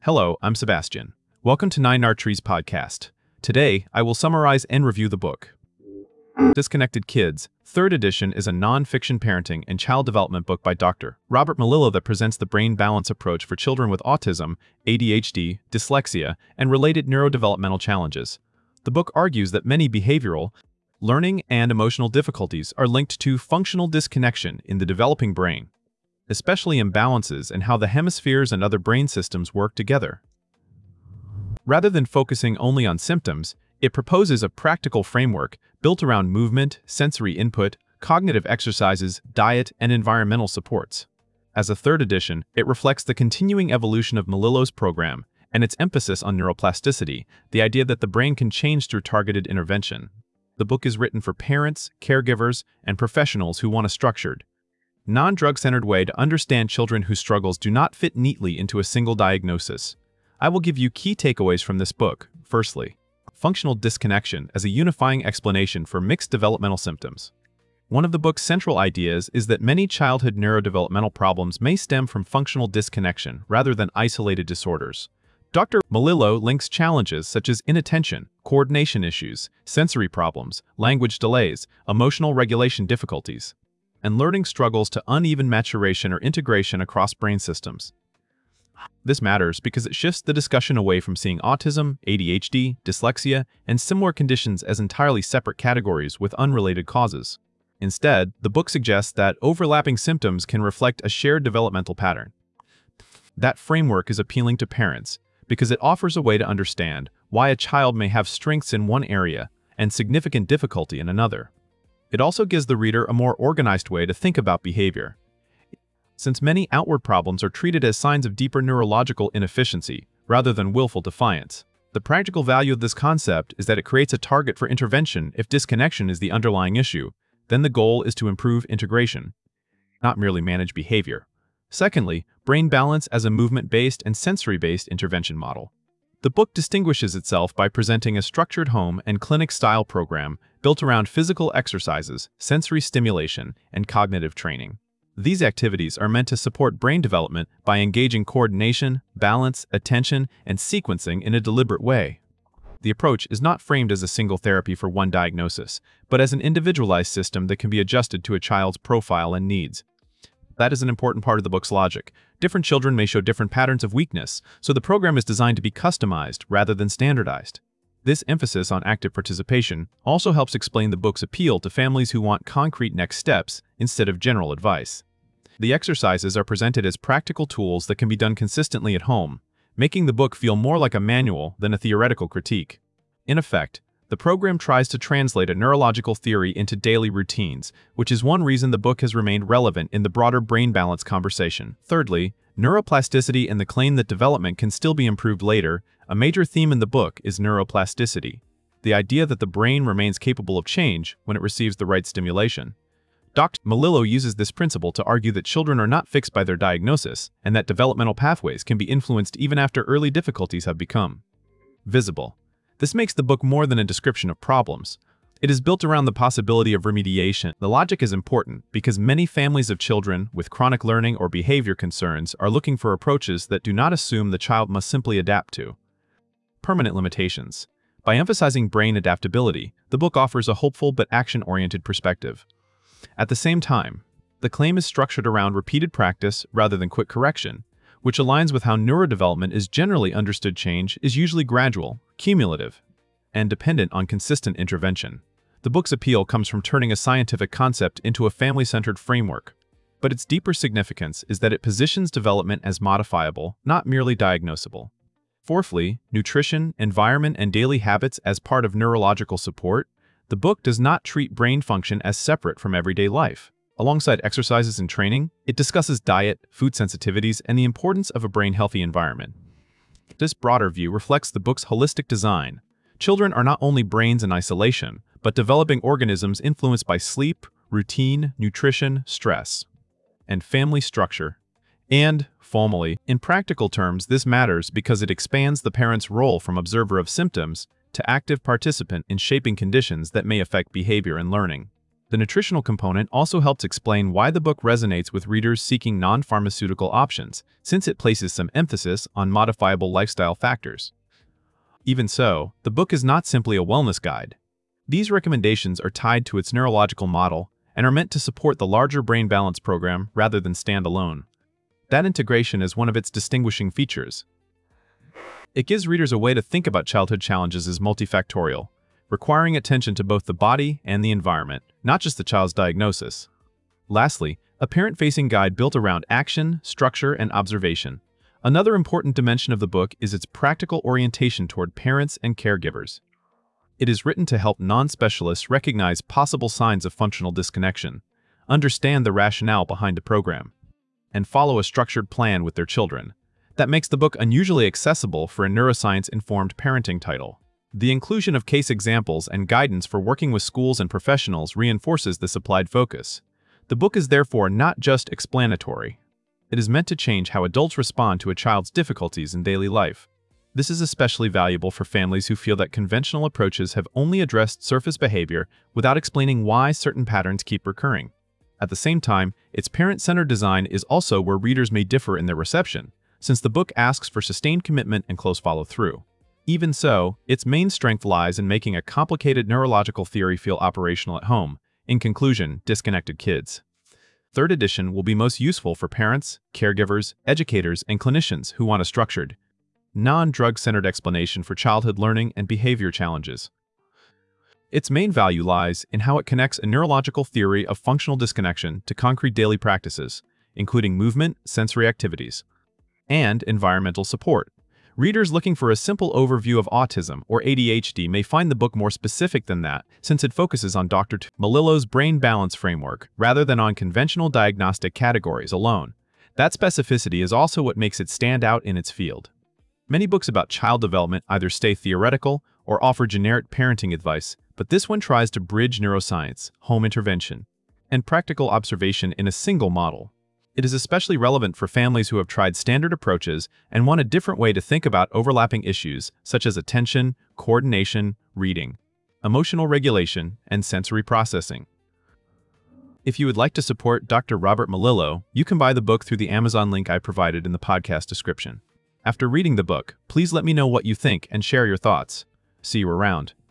Hello, I'm Sebastian. Welcome to Nine Archery's podcast. Today, I will summarize and review the book. Disconnected Kids, 3rd edition is a non-fiction parenting and child development book by Dr. Robert Melillo that presents the brain balance approach for children with autism, ADHD, dyslexia, and related neurodevelopmental challenges. The book argues that many behavioral, learning, and emotional difficulties are linked to functional disconnection in the developing brain, especially imbalances in how the hemispheres and other brain systems work together. Rather than focusing only on symptoms, it proposes a practical framework built around movement, sensory input, cognitive exercises, diet, and environmental supports. As a 3rd edition, it reflects the continuing evolution of Melillo's program and its emphasis on neuroplasticity, the idea that the brain can change through targeted intervention. The book is written for parents, caregivers, and professionals who want a structured, non-drug-centered way to understand children whose struggles do not fit neatly into a single diagnosis. I will give you key takeaways from this book. Firstly, functional disconnection as a unifying explanation for mixed developmental symptoms. One of the book's central ideas is that many childhood neurodevelopmental problems may stem from functional disconnection rather than isolated disorders. Dr. Melillo links challenges such as inattention, coordination issues, sensory problems, language delays, emotional regulation difficulties, and learning struggles to uneven maturation or integration across brain systems. This matters because it shifts the discussion away from seeing autism, ADHD, dyslexia, and similar conditions as entirely separate categories with unrelated causes. Instead, the book suggests that overlapping symptoms can reflect a shared developmental pattern. That framework is appealing to parents because it offers a way to understand why a child may have strengths in one area and significant difficulty in another. It also gives the reader a more organized way to think about behavior. Since many outward problems are treated as signs of deeper neurological inefficiency rather than willful defiance, the practical value of this concept is that it creates a target for intervention if disconnection is the underlying issue. Then the goal is to improve integration, not merely manage behavior. Secondly, brain balance as a movement-based and sensory-based intervention model. The book distinguishes itself by presenting a structured home and clinic-style program built around physical exercises, sensory stimulation, and cognitive training. These activities are meant to support brain development by engaging coordination, balance, attention, and sequencing in a deliberate way. The approach is not framed as a single therapy for one diagnosis, but as an individualized system that can be adjusted to a child's profile and needs. That is an important part of the book's logic. Different children may show different patterns of weakness, so the program is designed to be customized rather than standardized. This emphasis on active participation also helps explain the book's appeal to families who want concrete next steps instead of general advice. The exercises are presented as practical tools that can be done consistently at home, making the book feel more like a manual than a theoretical critique. In effect, the program tries to translate a neurological theory into daily routines, which is one reason the book has remained relevant in the broader brain balance conversation. Thirdly, neuroplasticity and the claim that development can still be improved later. A major theme in the book is neuroplasticity, the idea that the brain remains capable of change when it receives the right stimulation. Dr. Melillo uses this principle to argue that children are not fixed by their diagnosis and that developmental pathways can be influenced even after early difficulties have become visible. This makes the book more than a description of problems. It is built around the possibility of remediation. The logic is important because many families of children with chronic learning or behavior concerns are looking for approaches that do not assume the child must simply adapt to permanent limitations. By emphasizing brain adaptability, the book offers a hopeful but action-oriented perspective. At the same time, the claim is structured around repeated practice rather than quick correction, which aligns with how neurodevelopment is generally understood. Change is usually gradual, cumulative, and dependent on consistent intervention. The book's appeal comes from turning a scientific concept into a family-centered framework, but its deeper significance is that it positions development as modifiable, not merely diagnosable. Fourthly, nutrition, environment, and daily habits as part of neurological support. The book does not treat brain function as separate from everyday life. Alongside exercises and training, it discusses diet, food sensitivities, and the importance of a brain-healthy environment. This broader view reflects the book's holistic design. Children are not only brains in isolation, but developing organisms influenced by sleep, routine, nutrition, stress, and family structure. And, formally, in practical terms, this matters because it expands the parent's role from observer of symptoms to active participant in shaping conditions that may affect behavior and learning. The nutritional component also helps explain why the book resonates with readers seeking non-pharmaceutical options, since it places some emphasis on modifiable lifestyle factors. Even so, the book is not simply a wellness guide. These recommendations are tied to its neurological model and are meant to support the larger brain balance program rather than stand alone. That integration is one of its distinguishing features. It gives readers a way to think about childhood challenges as multifactorial, requiring attention to both the body and the environment, not just the child's diagnosis. Lastly, a parent-facing guide built around action, structure, and observation. Another important dimension of the book is its practical orientation toward parents and caregivers. It is written to help non-specialists recognize possible signs of functional disconnection, understand the rationale behind a program, and follow a structured plan with their children. That makes the book unusually accessible for a neuroscience-informed parenting title. The inclusion of case examples and guidance for working with schools and professionals reinforces this applied focus. The book is therefore not just explanatory. It is meant to change how adults respond to a child's difficulties in daily life. This is especially valuable for families who feel that conventional approaches have only addressed surface behavior without explaining why certain patterns keep recurring. At the same time, its parent-centered design is also where readers may differ in their reception, since the book asks for sustained commitment and close follow-through. Even so, its main strength lies in making a complicated neurological theory feel operational at home. In conclusion, Disconnected Kids. Third edition will be most useful for parents, caregivers, educators, and clinicians who want a structured, non-drug-centered explanation for childhood learning and behavior challenges. Its main value lies in how it connects a neurological theory of functional disconnection to concrete daily practices, including movement, sensory activities, and environmental support. Readers looking for a simple overview of autism or ADHD may find the book more specific than that, since it focuses on Dr. Melillo's brain balance framework rather than on conventional diagnostic categories alone. That specificity is also what makes it stand out in its field. Many books about child development either stay theoretical or offer generic parenting advice, but this one tries to bridge neuroscience, home intervention, and practical observation in a single model. It is especially relevant for families who have tried standard approaches and want a different way to think about overlapping issues such as attention, coordination, reading, emotional regulation, and sensory processing. If you would like to support Dr. Robert Melillo, you can buy the book through the Amazon link I provided in the podcast description. After reading the book, please let me know what you think and share your thoughts. See you around.